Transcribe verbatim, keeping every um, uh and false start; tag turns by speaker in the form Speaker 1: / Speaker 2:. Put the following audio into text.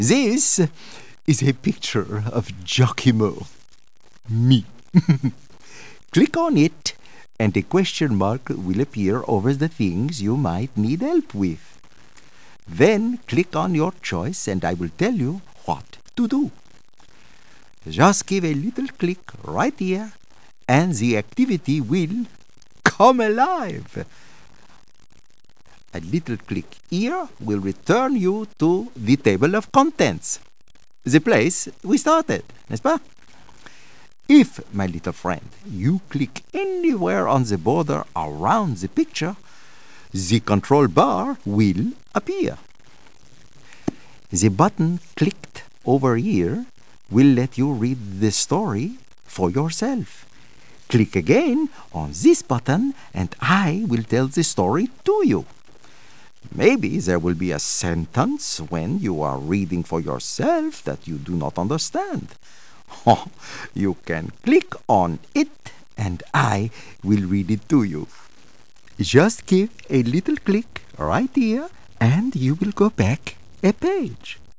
Speaker 1: This is a picture of Giacomo, me. Click on it, and a question mark will appear over the things you might need help with. Then click on your choice, and I will tell you what to do. Just give a little click right here, and the activity will come alive. A little click here will return you to the table of contents, the place we started, n'est-ce pas? If, my little friend, you click anywhere on the border around the picture, the control bar will appear. The button clicked over here will let you read the story for yourself. Click again on this button and I will tell the story to you. Maybe there will be a sentence when you are reading for yourself that you do not understand. Oh, you can click on it and I will read it to you. Just give a little click right here and you will go back a page.